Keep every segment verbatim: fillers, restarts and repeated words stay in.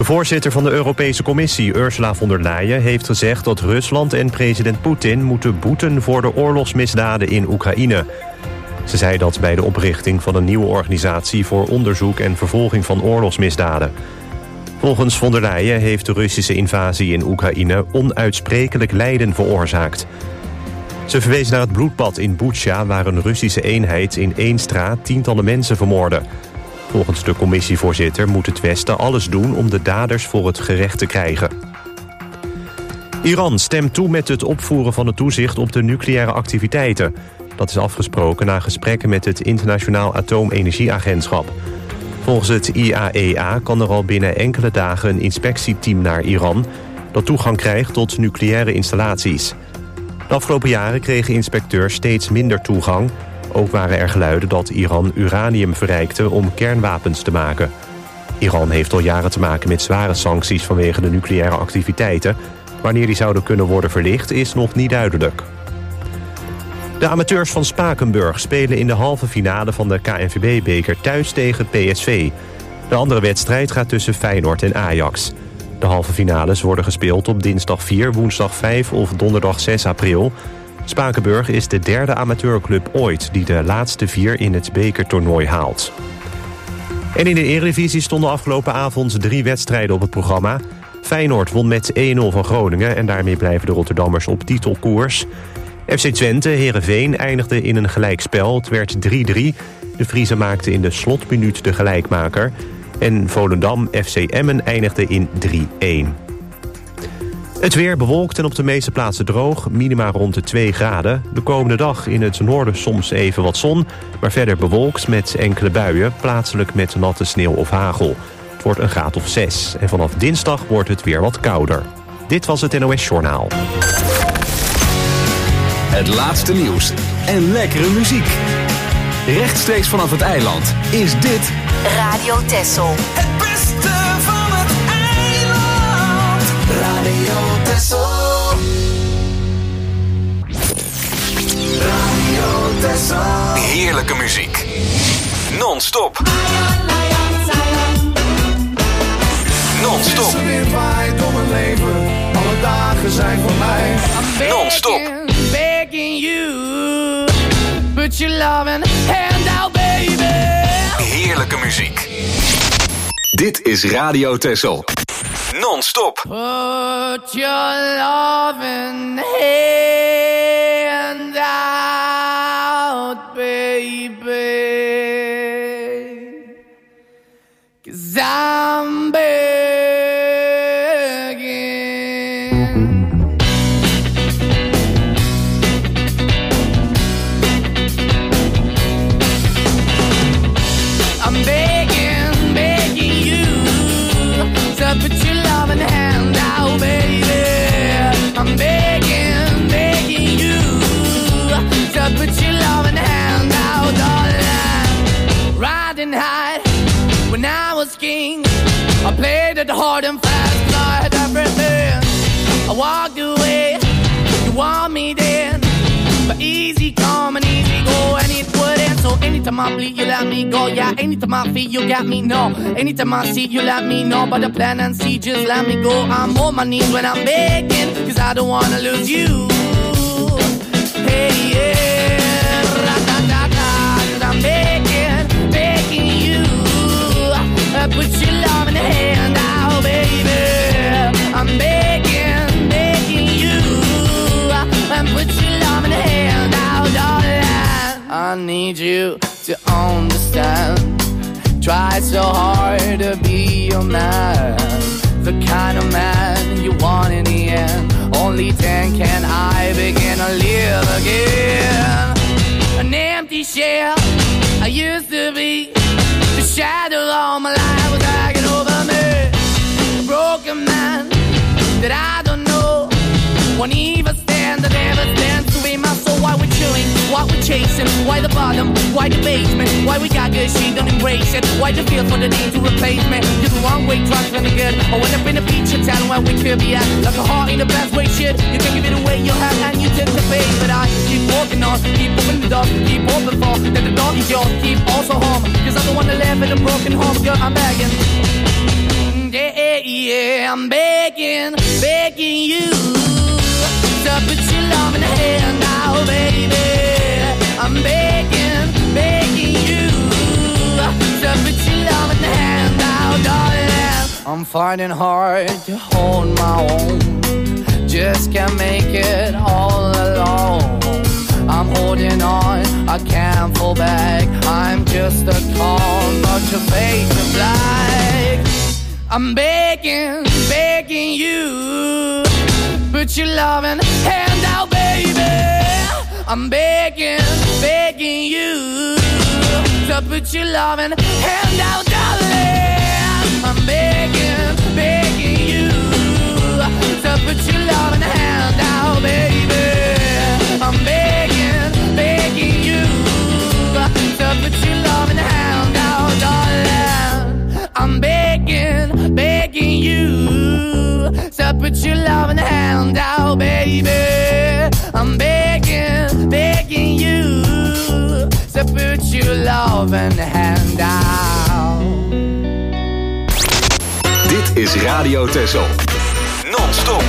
voorzitter van de Europese Commissie, Ursula von der Leyen, heeft gezegd dat Rusland en president Poetin moeten boeten voor de oorlogsmisdaden in Oekraïne. Ze zei dat bij de oprichting van een nieuwe organisatie voor onderzoek en vervolging van oorlogsmisdaden. Volgens von der Leyen heeft de Russische invasie in Oekraïne onuitsprekelijk lijden veroorzaakt. Ze verwees naar het bloedbad in Butsja, waar een Russische eenheid in één straat tientallen mensen vermoordde. Volgens de commissievoorzitter moet het Westen alles doen om de daders voor het gerecht te krijgen. Iran stemt toe met het opvoeren van het toezicht op de nucleaire activiteiten. Dat is afgesproken na gesprekken met het Internationaal Atoomenergieagentschap. Volgens het I A E A kan er al binnen enkele dagen een inspectieteam naar Iran dat toegang krijgt tot nucleaire installaties. De afgelopen jaren kregen inspecteurs steeds minder toegang. Ook waren er geluiden dat Iran uranium verrijkte om kernwapens te maken. Iran heeft al jaren te maken met zware sancties vanwege de nucleaire activiteiten. Wanneer die zouden kunnen worden verlicht is nog niet duidelijk. De amateurs van Spakenburg spelen in de halve finale van de K N V B-beker thuis tegen P S V. De andere wedstrijd gaat tussen Feyenoord en Ajax. De halve finales worden gespeeld op dinsdag vier, woensdag vijf of donderdag zes april. Spakenburg is de derde amateurclub ooit die de laatste vier in het bekertoernooi haalt. En in de Eredivisie stonden afgelopen avond drie wedstrijden op het programma. Feyenoord won met één nul van Groningen en daarmee blijven de Rotterdammers op titelkoers. F C Twente Heerenveen eindigde in een gelijkspel. Het werd drie drie. De Vriezen maakten in de slotminuut de gelijkmaker. En Volendam F C Emmen eindigde in drie een. Het weer bewolkt en op de meeste plaatsen droog. Minima rond de twee graden. De komende dag in het noorden soms even wat zon. Maar verder bewolkt met enkele buien. Plaatselijk met natte sneeuw of hagel. Het wordt een graad of zes. En vanaf dinsdag wordt het weer wat kouder. Dit was het N O S Journaal. Het laatste nieuws en lekkere muziek. Rechtstreeks vanaf het eiland is dit Radio Texel. Het beste van het eiland. Radio Texel. Radio Texel. heerlijke muziek. Non-stop. Non-stop. Weer waait door mijn leven. Alle dagen zijn voor mij. Non-stop. Begging you. Put your loving hand out, baby. Heerlijke muziek. Dit is Radio Texel. Non-stop. Put your loving hand out, baby. 'Cause I'm begging. I'm begging, begging you to put your loving hand out, baby. I'm begging, begging you to put your loving hand out, darling. Riding high when I was king, I played it hard and fast, I had everything. I walked away, you want me then, but easy come and easy go, and it wouldn't. So anytime I bleed, you let me go. Yeah, anytime I feel, you got me, no. Anytime I see, you let me know. But the plan and see, just let me go. I'm on my knees when I'm begging, 'cause I don't wanna lose you. Hey, yeah, ra-da-da-da, 'cause I'm begging, begging you. Uh, put your love in the hand out, baby. I'm begging, begging you. Uh, and put your love in the hand out, darling. I need you to understand. Try so hard to be your man, the kind of man you want in the end. Only then can I begin to live again. An empty shell I used to be. The shadow all my life was hanging over me. A broken man that I don't know won't even stand, that never stands to be my soul. Why we're chilling, why we're chasing, why the bottom, why the basement, why we got good, she don't embrace it. Why the feel for the need to replace me? You're the wrong way, trying to be good. I went up in the feature town where we could be at, like a heart in the best way, shit. You can give it away, you have, and you tend to pay. But I keep walking on, keep opening the door, keep open for, that the door is yours, keep also home. 'Cause I don't wanna live in a broken home, girl, I'm begging. Yeah. baby, I'm begging, begging you to put your loving hand out, baby. I'm begging, begging you to put your loving hand out, darling. I'm finding hard to hold my own, just can't make it all alone. I'm holding on, I can't fall back. I'm just a call, not your face of black. I'm begging, begging you, put your loving hand out, baby. I'm begging, begging you to put your loving hand out, darling. I'm begging, begging you to put your loving hand out, baby. I'm begging, begging you to put your loving hand out, darling. I'm begging, begging you to put your loving hand out, baby. I'm begging, begging you to put your loving hand out. Dit is Radio Texel. Non-stop.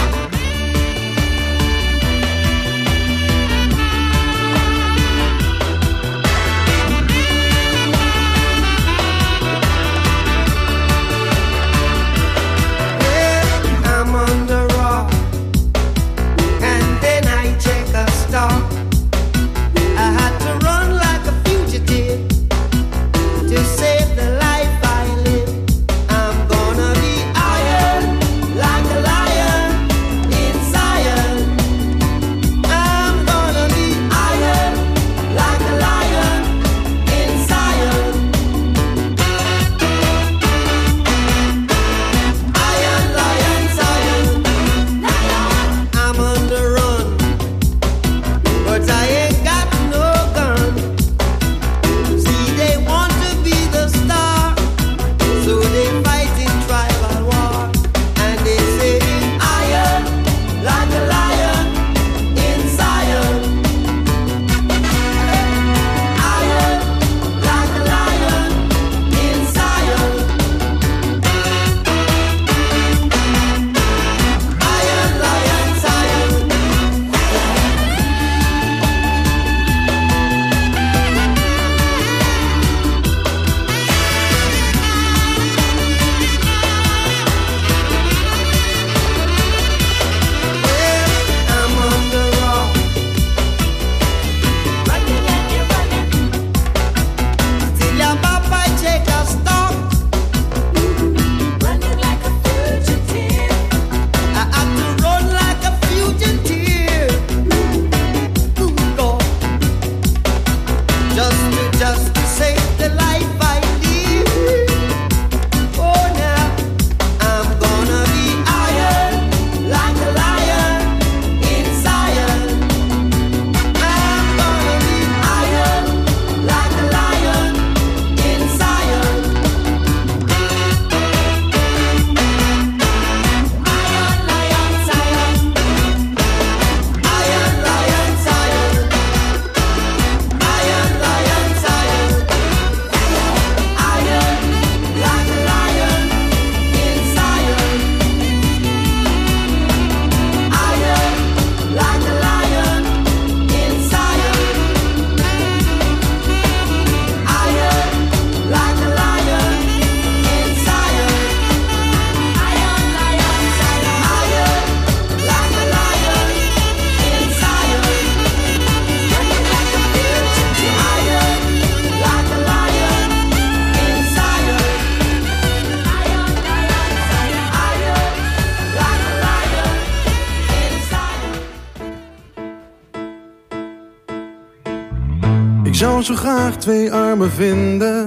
Ik zou zo graag twee armen vinden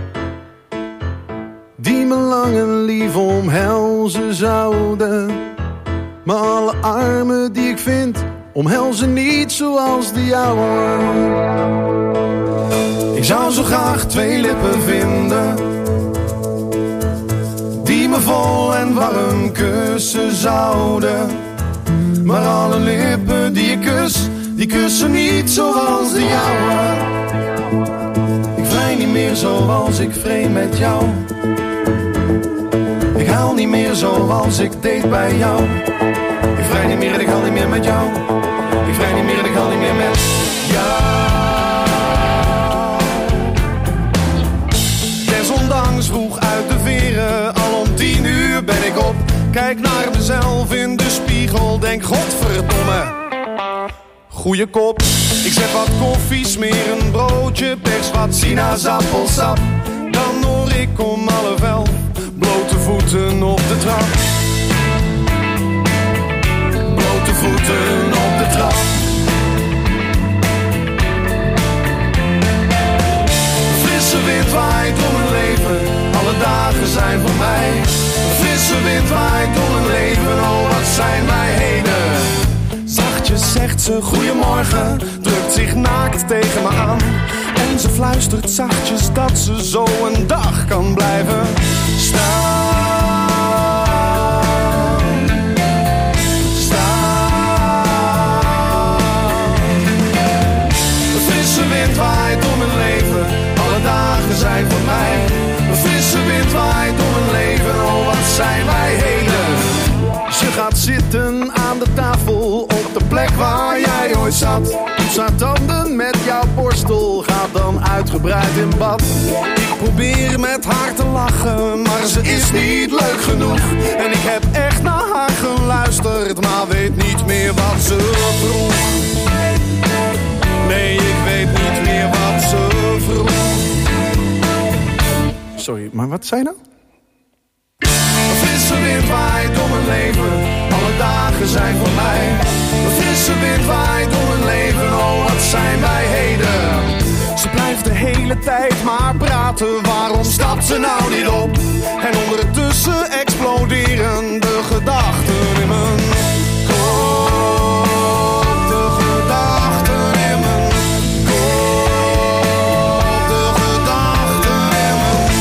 die me lang en lief omhelzen zouden. Maar alle armen die ik vind omhelzen niet zoals de jouwe. Ik zou zo graag twee lippen vinden die me vol en warm kussen zouden. Maar alle lippen die ik kus, die kussen niet zoals de jouwe. Ik vrij niet meer zoals ik vreemd met jou. Ik ik huil niet meer zoals ik deed bij jou. Ik vrij niet meer en ik huil niet meer met jou. Ik vrij niet meer en ik huil niet meer met jou. Desondanks vroeg uit de veren, al om tien uur ben ik op. Kijk naar mezelf in de spiegel, denk godverdomme. Goeie kop, ik zet wat koffie, smeer een broodje, pers wat sinaasappelsap. Dan hoor ik om half elf, blote voeten op de trap. Blote voeten op de trap. Frisse wind waait door mijn leven, alle dagen zijn voor mij. Frisse wind waait door mijn leven, oh wat zijn wij heden. Zachtjes zegt ze goeiemorgen, drukt zich naakt tegen me aan. En ze fluistert zachtjes dat ze zo een dag kan blijven staan. Staan. Een frisse wind waait door mijn leven, alle dagen zijn voor mij. Een frisse wind waait door mijn leven, oh wat zijn wij heden. Ze gaat zitten aan de tafel op de plek waar jij ooit zat. Poets haar tanden met jouw borstel, gaat dan uitgebreid in bad. Ik probeer met haar te lachen, maar ze is niet leuk genoeg. En ik heb echt naar haar geluisterd, maar weet niet meer wat ze vroeg. Nee, ik weet niet meer wat ze vroeg. Sorry, maar wat zei je nou? Een frisse wind waait door mijn leven, alle dagen zijn voor mij. Een frisse wind waait door mijn leven, oh wat zijn wij heden. Ze blijft de hele tijd maar praten, waarom stapt ze nou niet op? En ondertussen exploderen de gedachten in mijn kop. De gedachten in mijn kop. De gedachten in mijn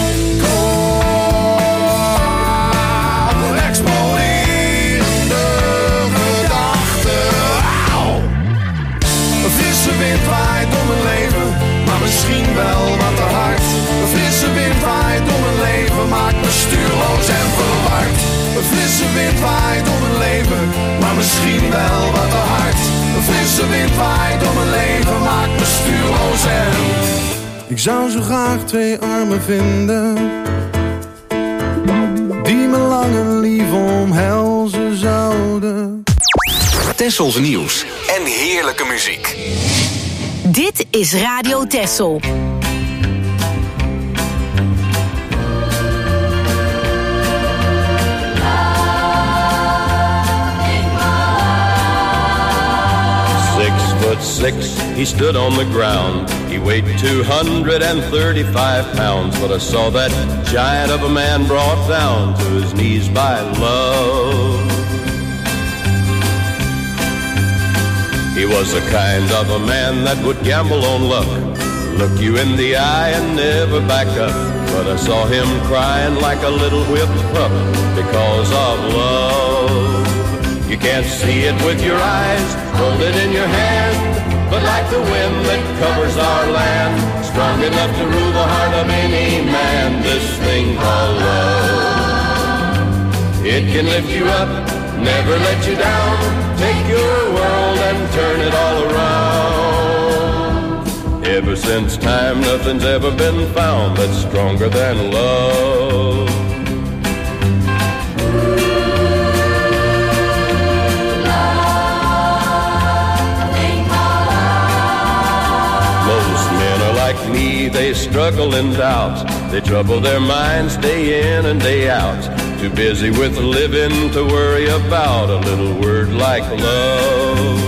kop. Exploderende gedachten. Auw. Een frisse wind waait door mijn leven, maar misschien wel wat te hard. Een frisse wind waait door mijn leven, maakt me stuurloos en verward. Een frisse wind waait door mijn leven, maar misschien wel wat te hard. Een frisse wind waait door mijn leven, maakt me stuurloos en... Ik zou zo graag twee armen vinden, die me lang en lief omhelzen zouden. Tessels nieuws en heerlijke muziek. Dit is Radio Tessel. Six foot six, he stood on the ground. He weighed two hundred thirty-five pounds. But I saw that giant of a man brought down to his knees by love. He was the kind of a man that would gamble on luck, look you in the eye and never back up. But I saw him crying like a little whipped pup because of love. You can't see it with your eyes, hold it in your hand, but like the wind that covers our land, strong enough to rule the heart of any man, this thing called love. It can lift you up, never let you down, take your world and turn it all around. Ever since time, nothing's ever been found that's stronger than love. Most men are like me, they struggle in doubt, they trouble their minds day in and day out. Too busy with living to worry about a little word like love.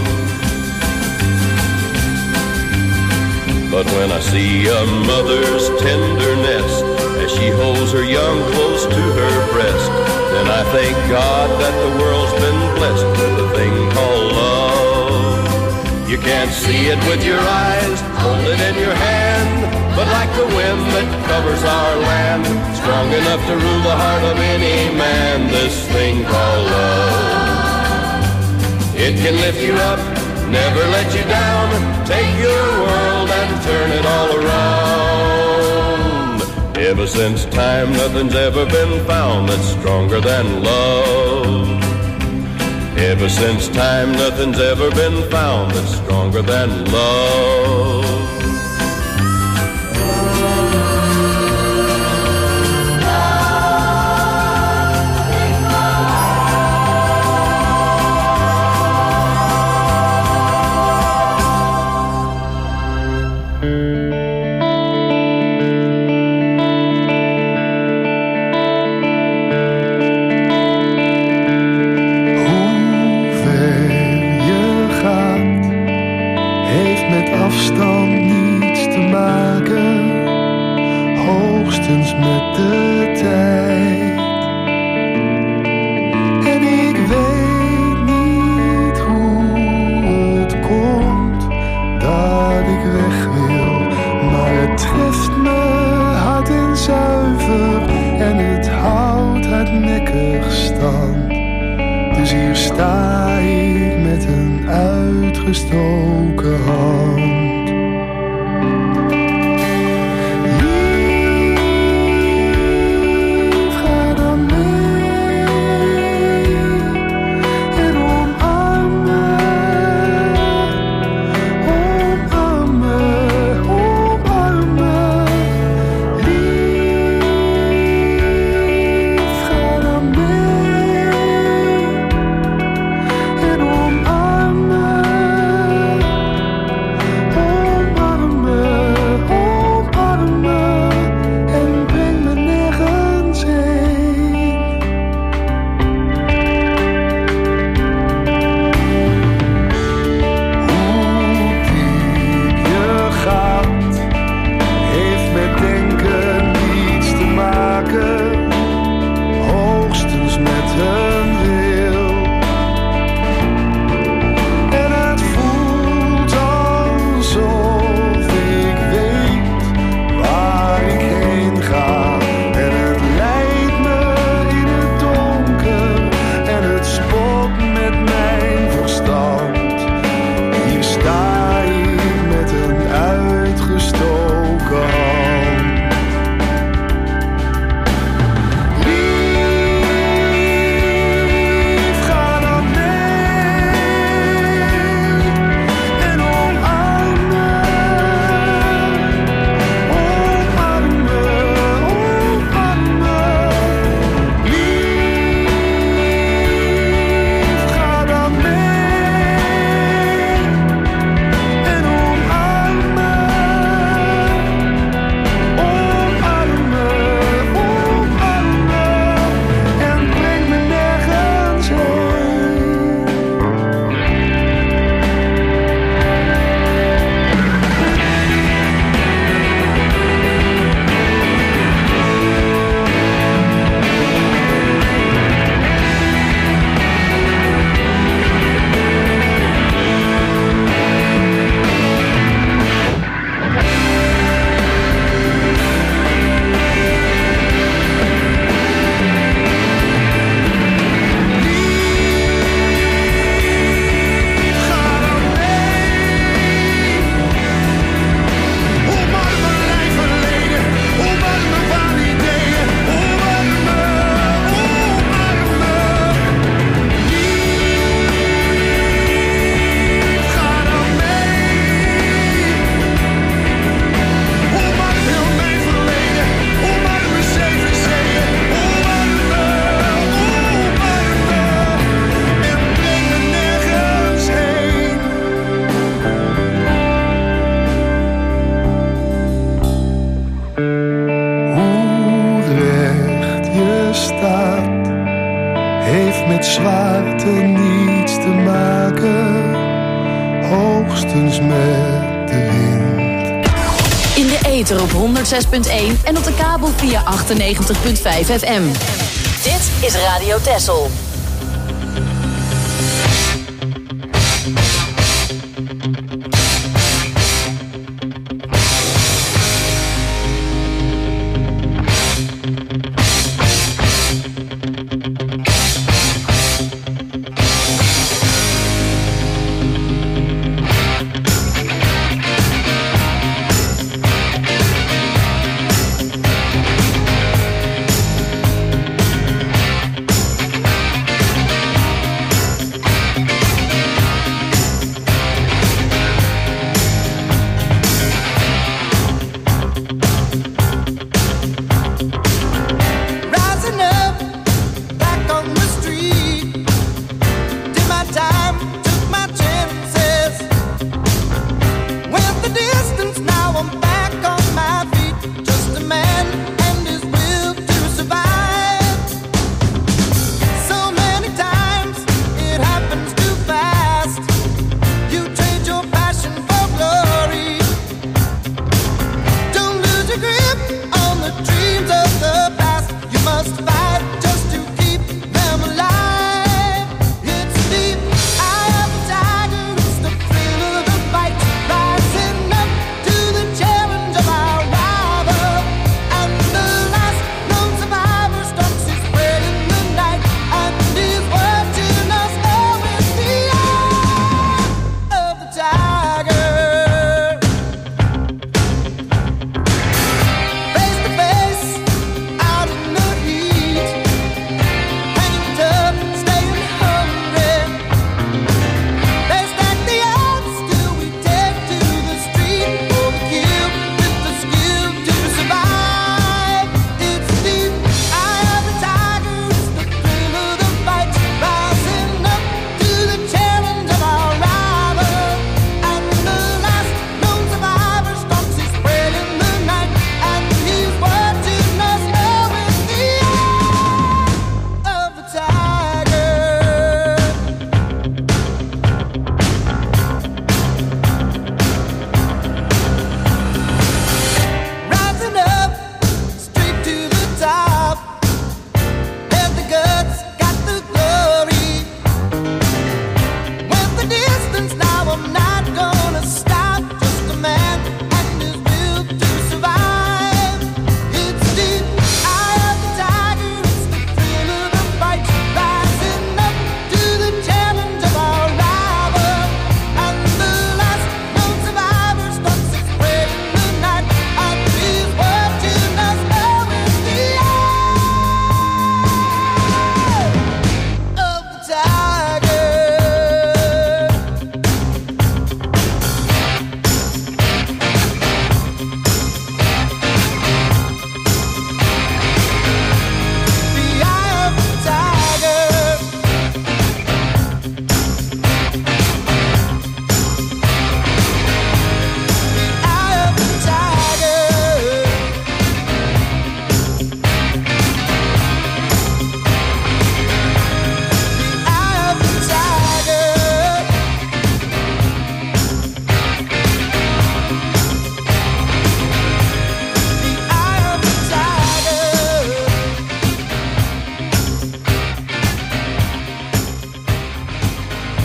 But when I see a mother's tenderness as she holds her young close to her breast, then I thank God that the world's been blessed with a thing called love. You can't see it with your eyes, hold it in your hand, but like the wind that covers our land, strong enough to rule the heart of any man, this thing called love. It can lift you up, never let you down, take your world and turn it all around. Ever since time, nothing's ever been found that's stronger than love. Ever since time, nothing's ever been found that's stronger than love. Afstand niets te maken, hoogstens met de tijd. En ik weet niet hoe het komt dat ik weg wil, maar het treft me hard en zuiver en het houdt hardnekkig stand. Dus hier sta ik met een uitgestoken hand. met zwaarte niets te maken, hoogstens met de wind. In de ether op honderd zes punt één en op de kabel via achtennegentig punt vijf F M. Dit is Radio Texel.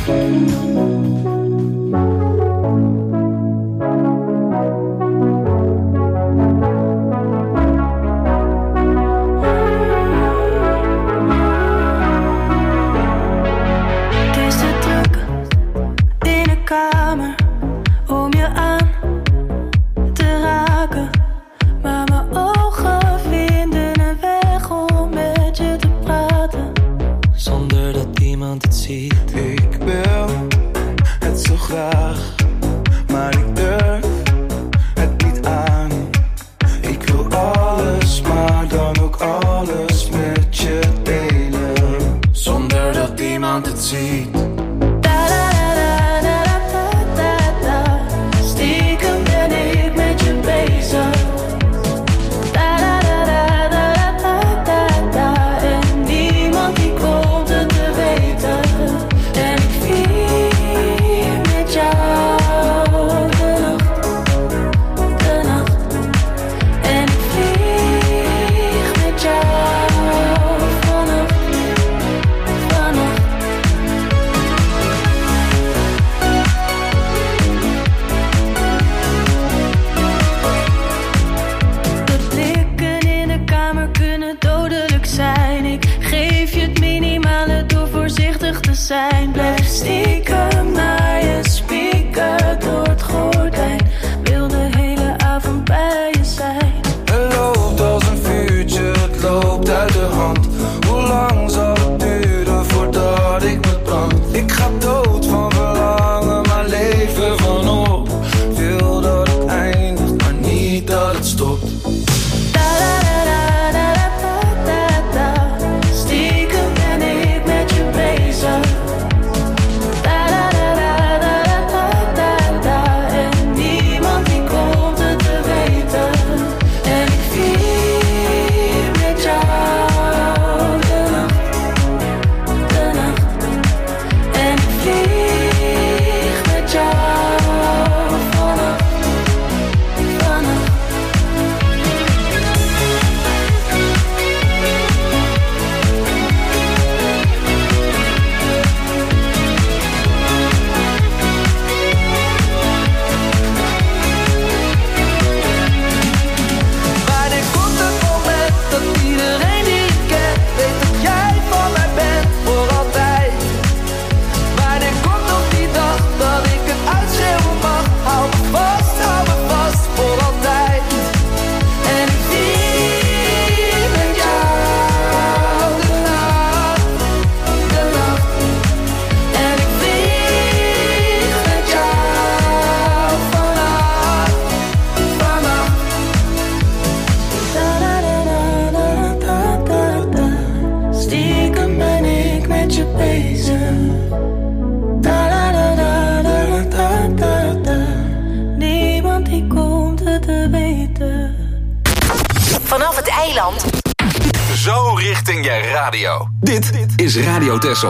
Zo richting je radio. Dit is Radio Texel.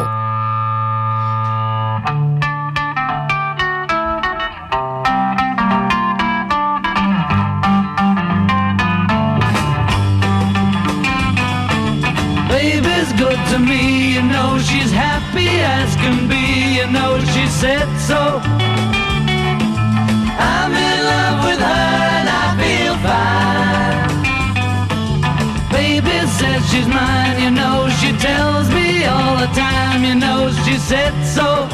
Baby's good to me, you know she's happy as can be, you know she said so. I'm in love with her and I feel fine. Baby says she's mine, you know she tells me all the time, you know she said so.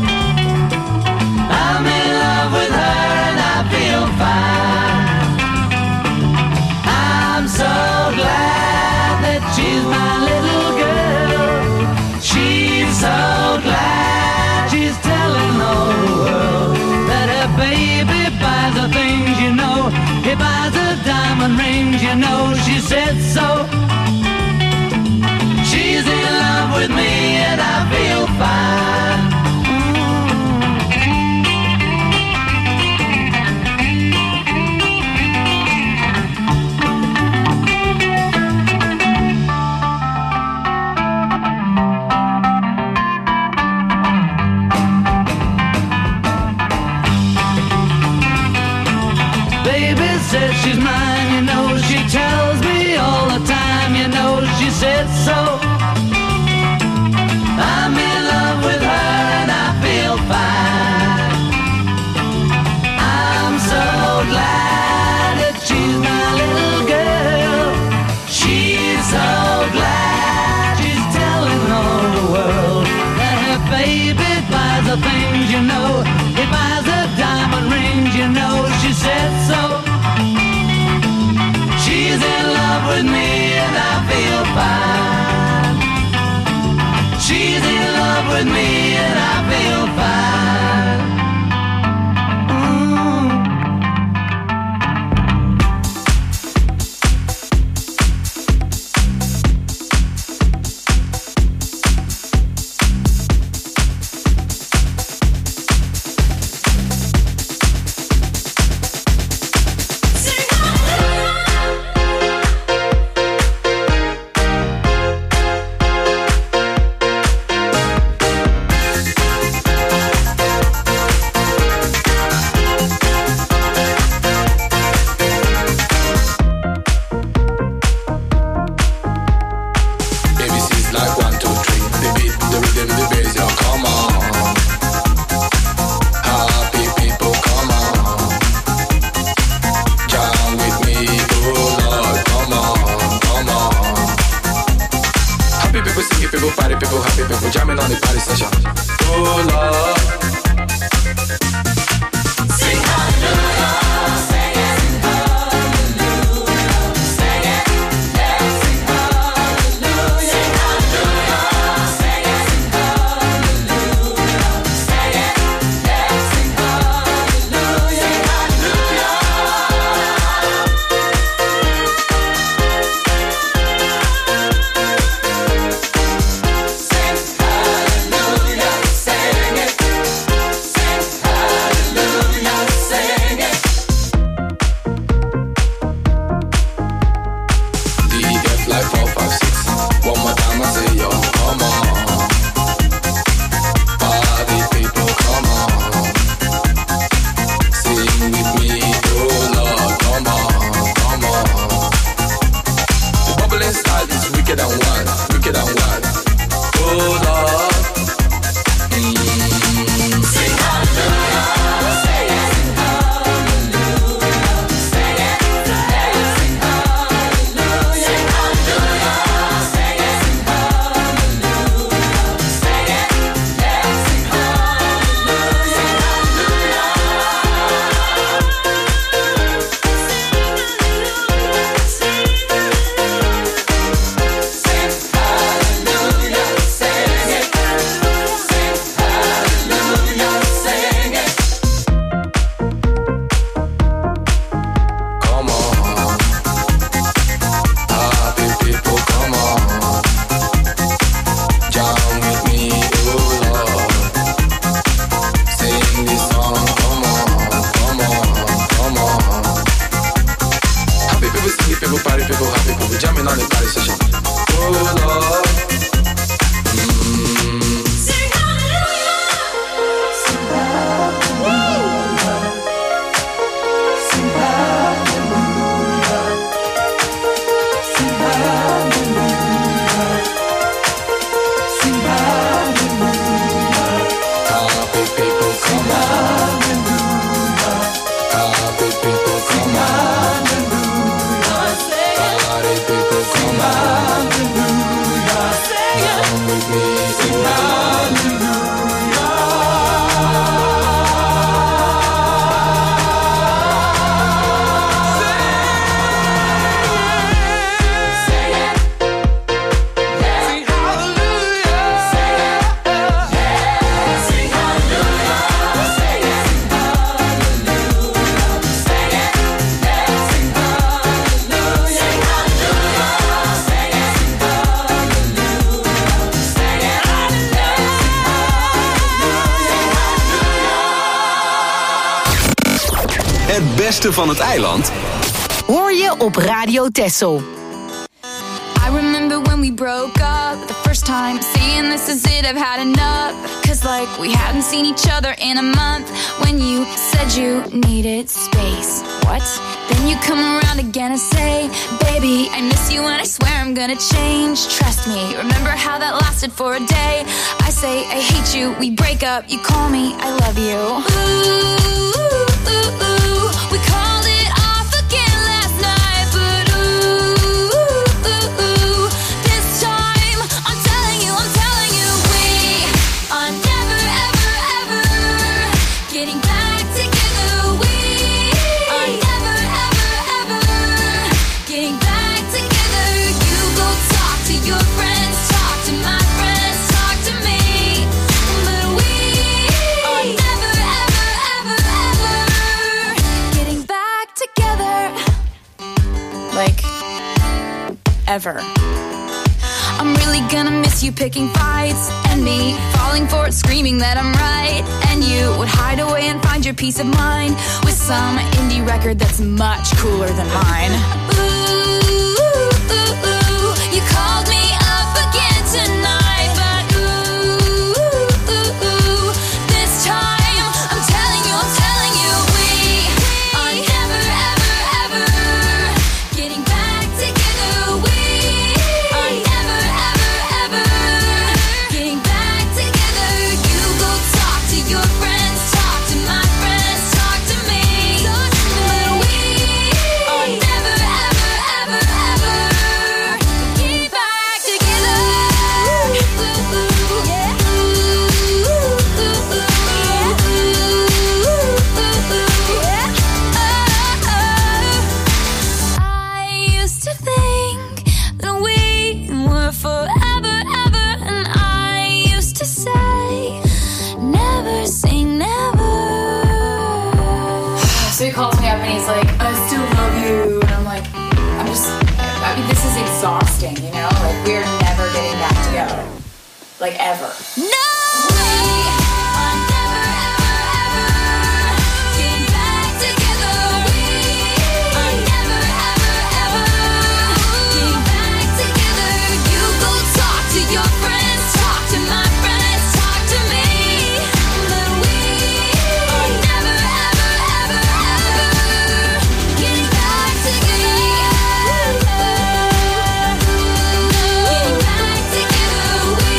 I'm in love with her and I feel fine. I'm so glad that she's my little girl. She's so glad she's telling the whole world that her baby buys her things, you know. He buys her diamond rings, you know she said so. She's in love with me and I feel fine. Baby says she's mine, you know she tells me all the time. with me and I feel fine. Mm. Het beste van het eiland hoor je op Radio Texel. I remember when we broke up the first time, saying this is it, I've had enough. Cause like we hadn't seen each other in a month. When you said you needed space. What? Then you come around again and say, baby, I miss you and I swear I'm gonna change. Trust me, remember how that lasted for a day. I say I hate you, we break up, you call me, I love you. Ooh, ooh, ooh, ooh. We called it off again last night, but ooh, ooh, ooh. This time, I'm telling you, I'm telling you, we are never, ever, ever getting back together. We are never, ever, ever getting back together. You go talk to your friends, talk to my friends, talk to me. forever. I'm really gonna miss you picking fights, and me falling for it, screaming that I'm right. And you would hide away and find your peace of mind with some indie record that's much cooler than mine. Ooh, ooh, ooh, you called me up again tonight, but ooh, ooh, ooh, this time I'm telling you, I'm telling you, we are never, ever, ever getting back together. We are never, ever, ever getting back together. You go talk to your friends, talk to my friends, talk to me. But we are never, ever, ever, ever get back together. Ooh, ooh, yeah. Ooh, ooh, ooh, yeah. Ooh, ooh, ooh, yeah. Oh, oh. I used to think that we were forever, ever, and I used to say, never say never. So he calls me up and he's like, I still love you. And I'm like, I'm just, I mean, this is exhausting, you know? Like, we're never getting back together. Like, ever. No! We are never, ever, ever getting back together. We are never, ever, ever getting back together. You go talk to your friends, talk to my friends, talk to me. But we are never, ever, ever, ever getting back together. Getting back together. We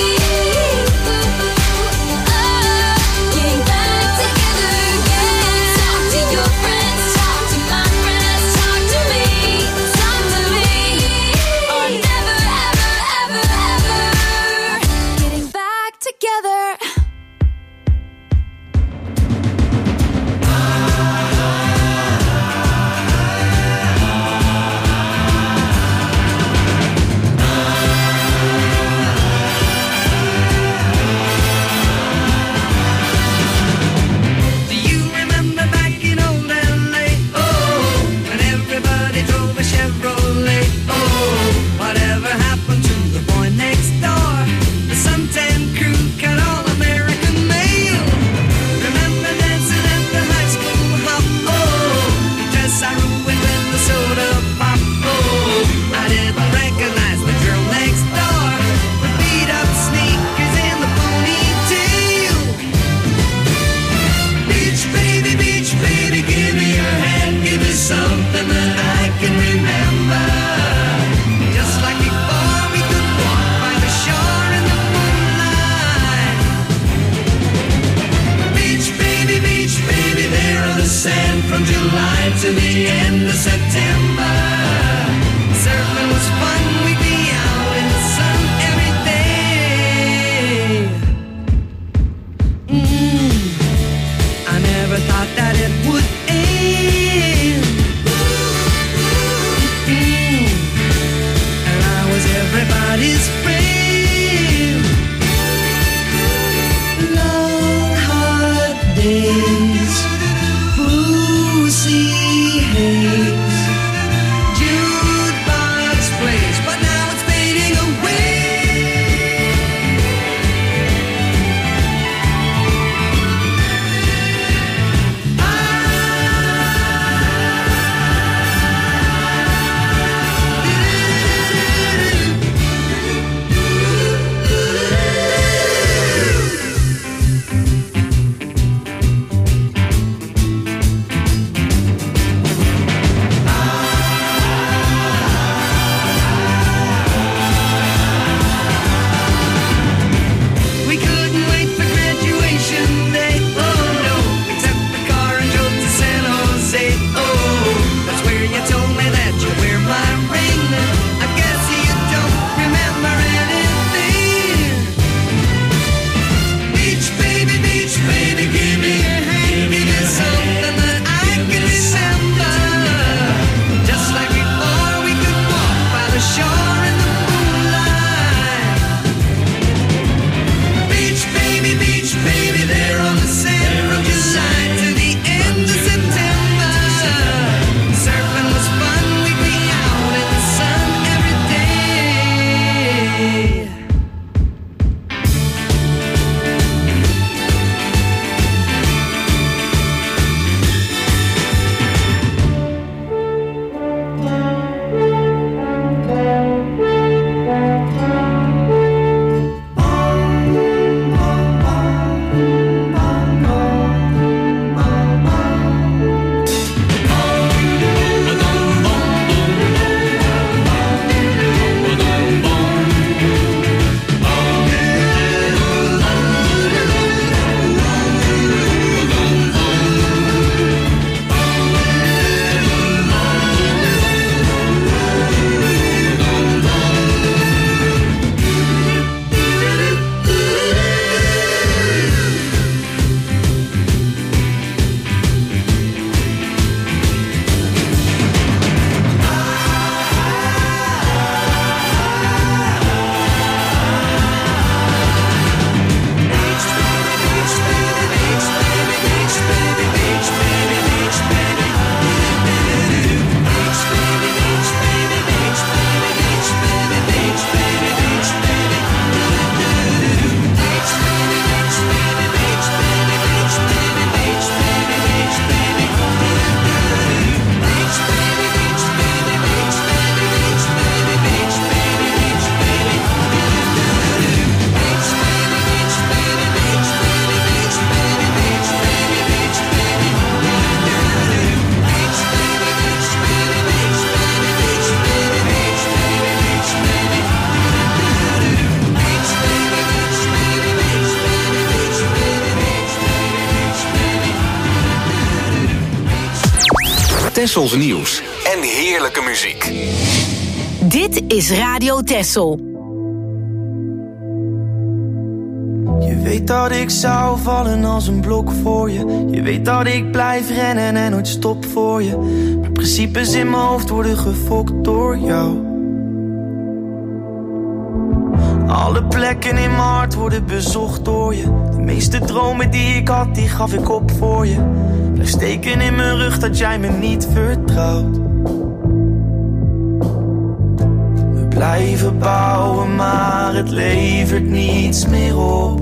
to the end of September. Surfing was fun, we'd be out in the sun every day. Mm, I never thought that it would end. Mm, and I was everybody's friend. Long, hard days, blue sea haze, jukebox plays, but now it's fading away. We couldn't wait for graduation day. Oh no, we took the car and drove to San Jose. Oh, that's where you told me that you wear my ring. I guess you don't remember anything. Beach baby, beach baby, give me your hand, give me something that I can remember. Just like before, we could walk by the shore in the moonlight. Beach baby, beach baby, there on the sand from July to the end of September. Surfing was fun, we'd be out in the sun every day. Tessels nieuws en heerlijke muziek. Dit is Radio Tessel. Je weet dat ik zou vallen als een blok voor je. Je weet dat ik blijf rennen en nooit stop voor je. Maar principes in mijn hoofd worden gefokt door jou. Alle plekken in mijn hart worden bezocht door je. De meeste dromen die ik had, die gaf ik op voor je. Blijf steken in mijn rug dat jij me niet vertrouwt. We blijven bouwen, maar het levert niets meer op.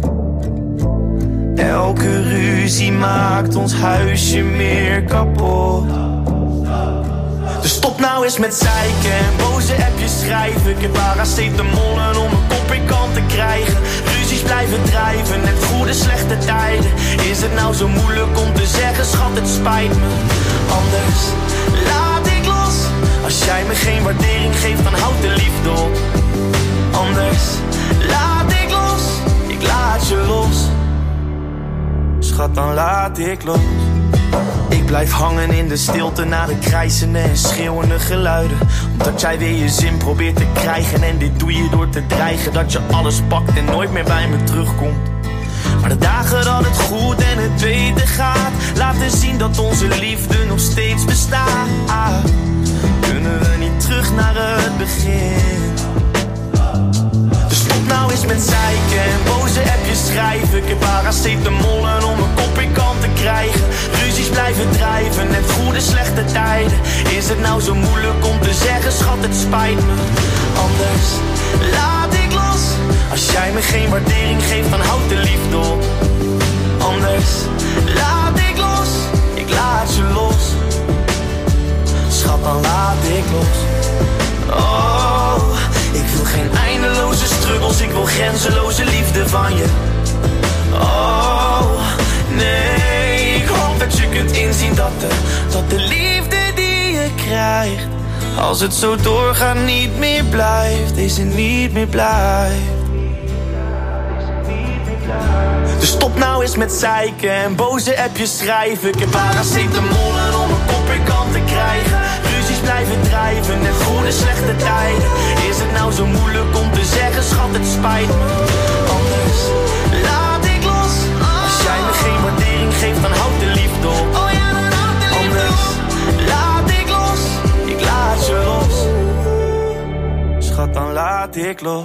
Elke ruzie maakt ons huisje meer kapot. Dus stop nou eens met zeiken en boze appjes schrijven. Ik heb paracetamolen om een kop in kant te krijgen. Ruzies blijven drijven, net goede slechte tijden. Is het nou zo moeilijk om te zeggen, schat, het spijt me. Anders laat ik los. Als jij me geen waardering geeft, dan houd de liefde op. Anders laat ik los. Ik laat je los. Schat, dan laat ik los. Ik blijf hangen in de stilte na de krijzende en schreeuwende geluiden. Omdat jij weer je zin probeert te krijgen. En dit doe je door te dreigen dat je alles pakt en nooit meer bij me terugkomt. Maar de dagen dat het goed en het beter gaat, laten zien dat onze liefde nog steeds bestaat. Kunnen we niet terug naar het begin? Dus stop nou eens met zeiken en boze appjes schrijven. Ik heb paracetamolen om een kop in kant te krijgen. Ruzies blijven drijven, net goede slechte tijden. Is het nou zo moeilijk om te zeggen, schat, het spijt me. Anders laat ik los. Als jij me geen waardering geeft, dan houd de liefde op. Anders laat ik los. Ik laat je los. Schat, dan laat ik los. Oh, ik wil geen eindeloze struggles. Ik wil grenzeloze liefde van je. Oh, nee, ik hoop dat je kunt inzien dat de, dat de liefde die je krijgt, als het zo doorgaat, niet meer blijft. Deze niet meer blijft. Dus stop nou eens met zeiken en boze appjes schrijven. Ik heb paracetamolen om een kop in kant te krijgen. Ruzies blijven drijven, net goede slechte tijden. Is het nou zo moeilijk om te zeggen, schat, het spijt me. Anders laat ik los. Als jij me geen waardering geeft, dan houd de liefde op. Anders laat ik los. Ik laat je los. Schat, dan laat ik los.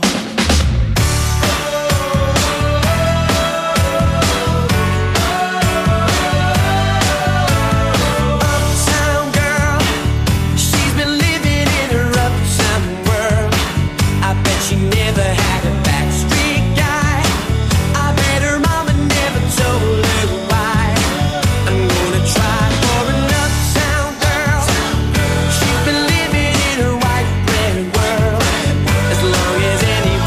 As long as any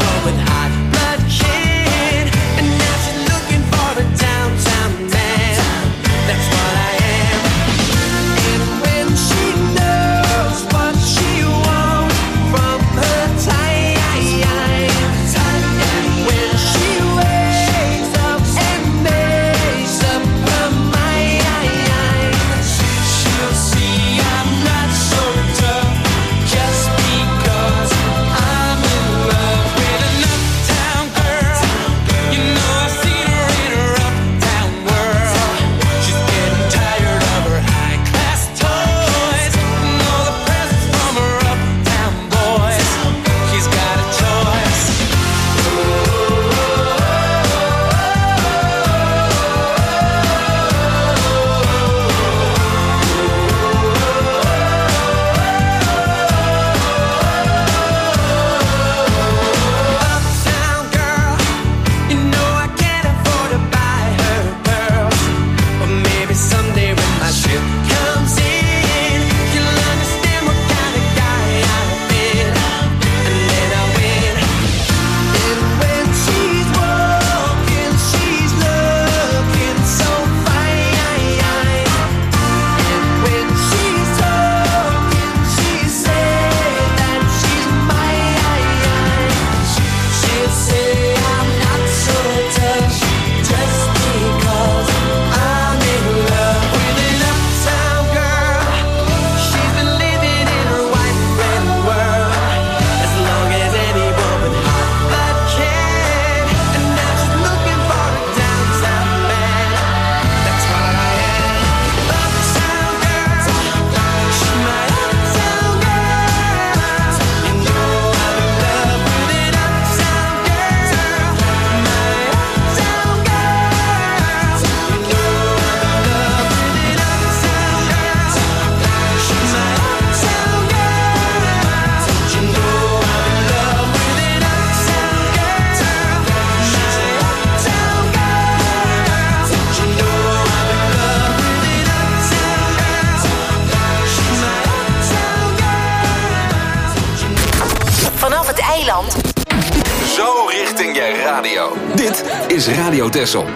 radio. Dit is Radio Texel.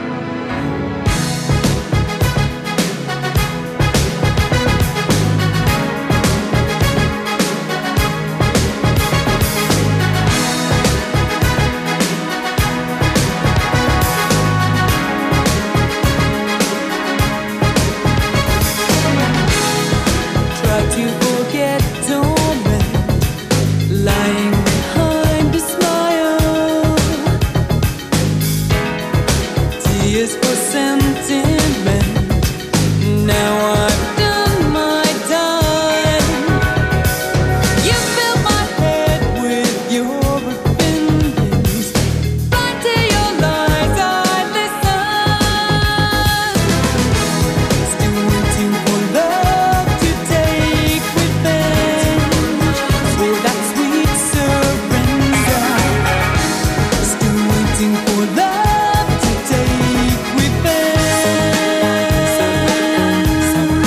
Love to take with them.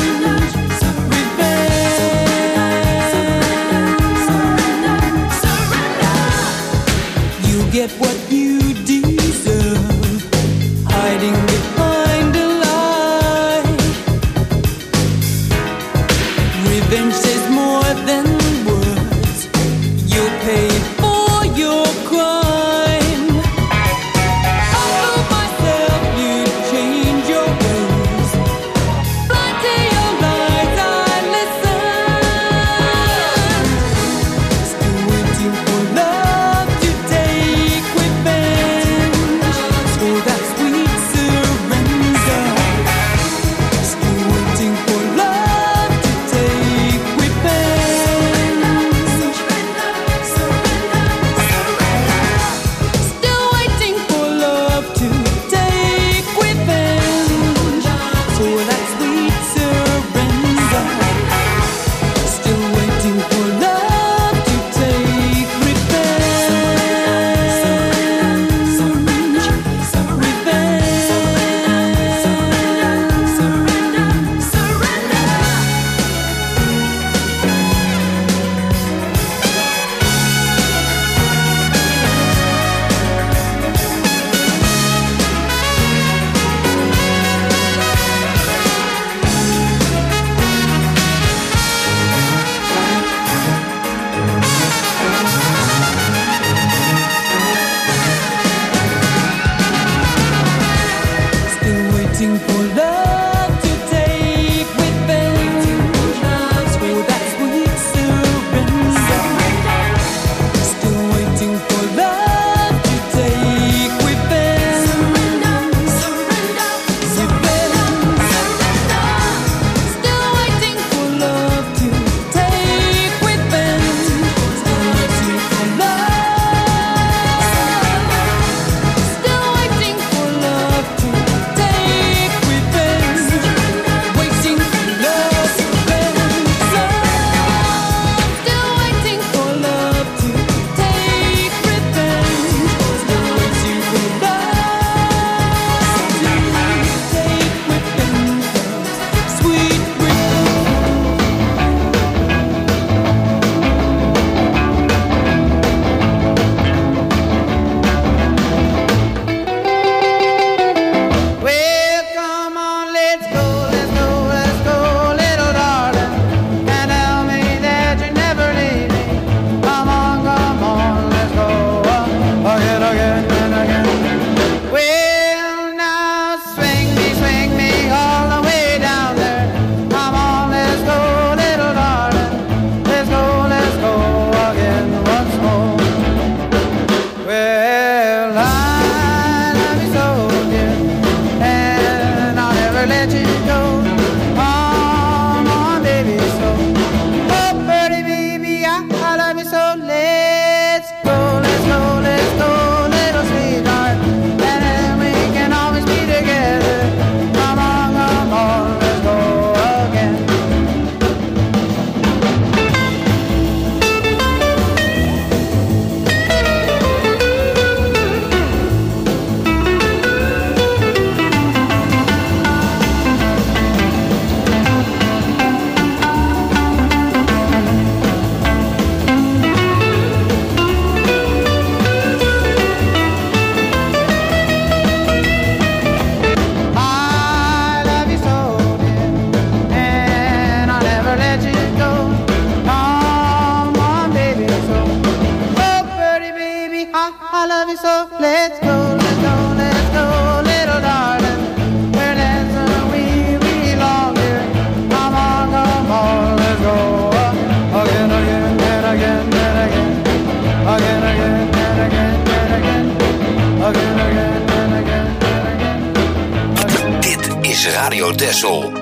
is Radio Texel.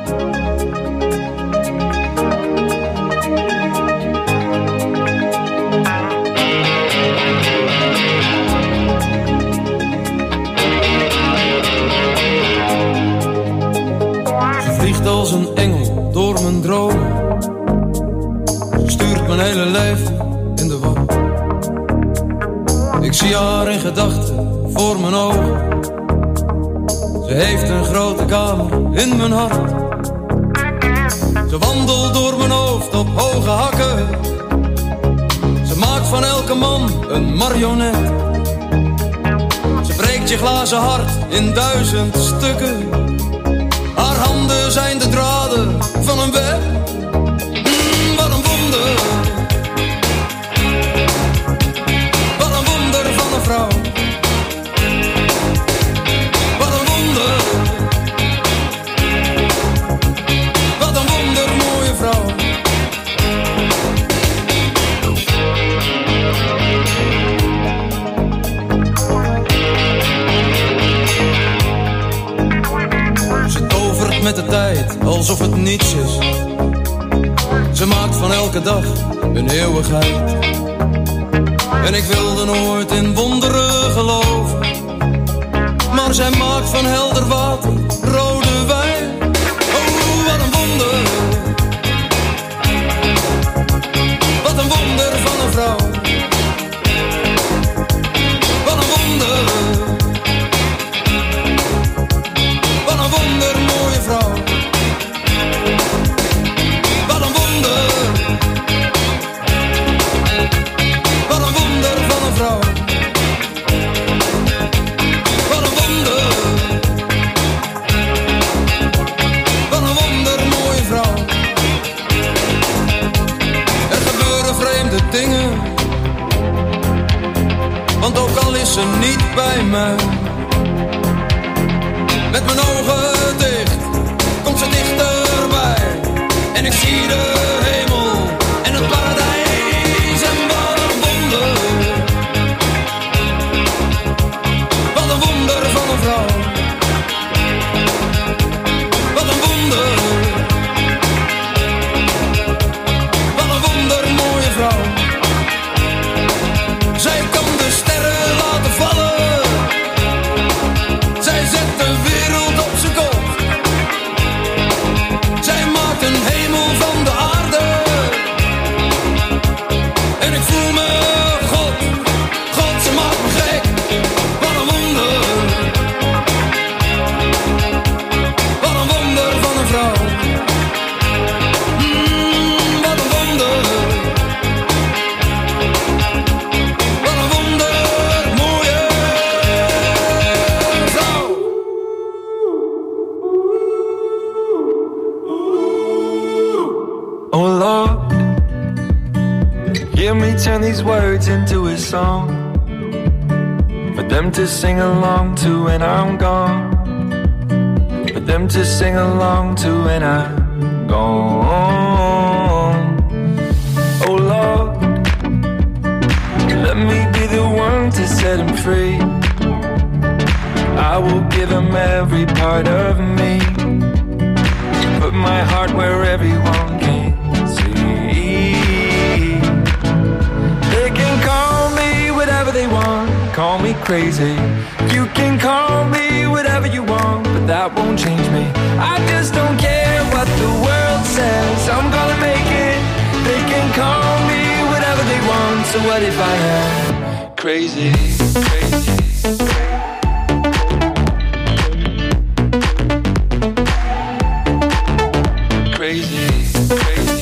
Ze vliegt als een engel door mijn droom. Ze stuurt mijn hele leven in de war. Ik zie haar in gedachten voor mijn ogen. Ze heeft een grote kamer in mijn hart. Ze wandelt door mijn hoofd op hoge hakken. Ze maakt van elke man een marionet. Ze breekt je glazen hart in duizend stukken. Haar handen zijn de draden van een web. Mm, wat een wonder. Wat een wonder van een vrouw. Wat een wonder. Wat een wonder mooie vrouw. Ze tovert met de tijd alsof het niets is. Ze maakt van elke dag een eeuwigheid. En ik wilde nooit in wonderen geloven. Maar zij maakt van helder water rode wijn. Oh, wat een wonder. Wat een wonder van een vrouw. Wat een wonder. Wat een wonder mooie vrouw. Wat een wonder. Wat een wonder van een vrouw. Wat een wonder. Wat een wonder mooie vrouw. Er gebeuren vreemde dingen. Want ook al is ze niet bij mij. Met mijn ogen dicht komt ze dichterbij. En ik zie de hemel en het paradijs. En wat een wonder. Wat een wonder van een vrouw. Wat een wonder. Wat een wonder mooie vrouw. Zij kan de sterren laten vallen. Zij zet de wereld op zijn kop. Zij maakt een hemel van de aarde. En ik voel me God, God, ze maakt me gek. Wat een wonder. Wat een wonder van een vrouw. Mm, wat een wonder. Wat een wonder, mooie vrouw. Oh Lord, hear me turn these words into a song for them to sing along to when I'm gone. For them to sing along to when I'm gone. Oh Lord, let me be the one to set him free. I will give him every part of me. Put my heart where everyone can see. They can call me whatever they want. Call me crazy. You can call me whatever you want, but that won't change me. I just don't care what the world says. I'm gonna make it. They can call me whatever they want. So what if I am crazy? Crazy. Crazy, crazy,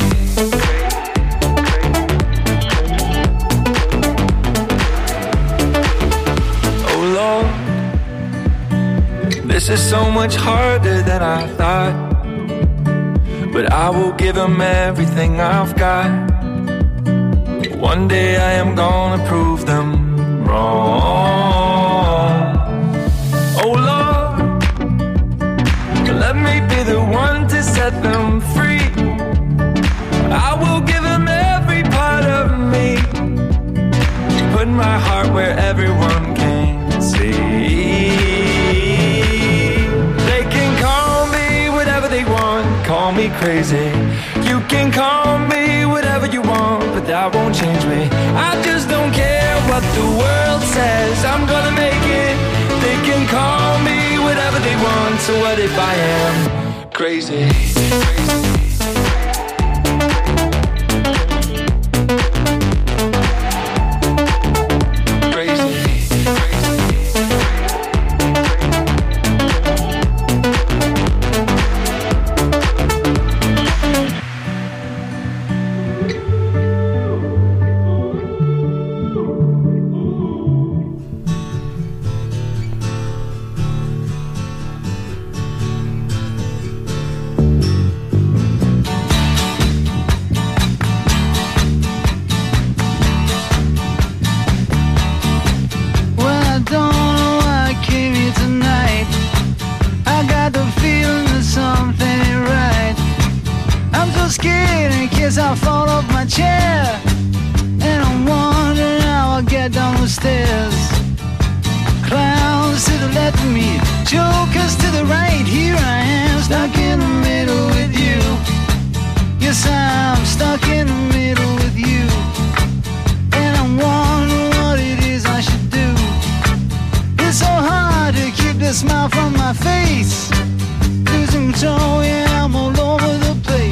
oh Lord, this is so much harder than I thought. But I will give him everything I've got. One day I am gonna prove them wrong. Oh Lord, let me be the one to set them free. I will give them every part of me. Put my heart where everyone can see. They can call me me crazy. You can call me whatever you want, but that won't change me. I just don't care what the world says. I'm gonna make it. They can call me whatever they want. So what if I am crazy? I fall off my chair, and I'm wondering how I'll get down the stairs. Clowns to the left of me, jokers to the right. Here I am, stuck in the middle with you. Yes, I'm stuck in the middle with you, and I'm wondering what it is I should do. It's so hard to keep the smile from my face. Losing control, yeah, I'm all over the place.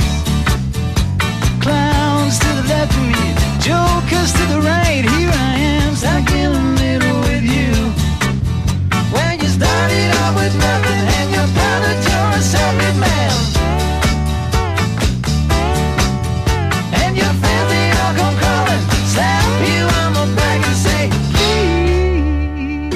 Clowns to the left of me, jokers to the right. Here I am, stuck in the middle with you. When you started out with nothing and you found that you're a self-made man, and your friends they all come crawling, slap you on the back and say, please,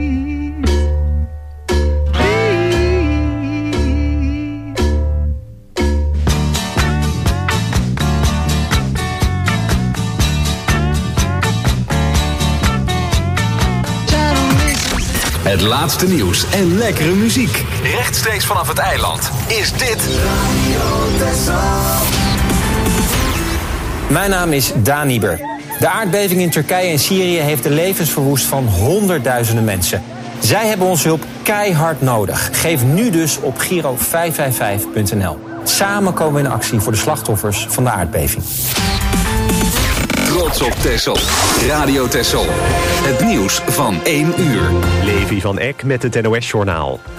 Het laatste nieuws en lekkere muziek. Rechtstreeks vanaf het eiland is dit Radio Texel. Mijn naam is Daan Nieber. De aardbeving in Turkije en Syrië heeft de levens verwoest van honderdduizenden mensen. Zij hebben onze hulp keihard nodig. Geef nu dus op Giro vijf vijf vijf punt n l. Samen komen we in actie voor de slachtoffers van de aardbeving. Trots op Texel. Radio Texel. Het nieuws van één uur. Levi van Eck met het N O S-journaal.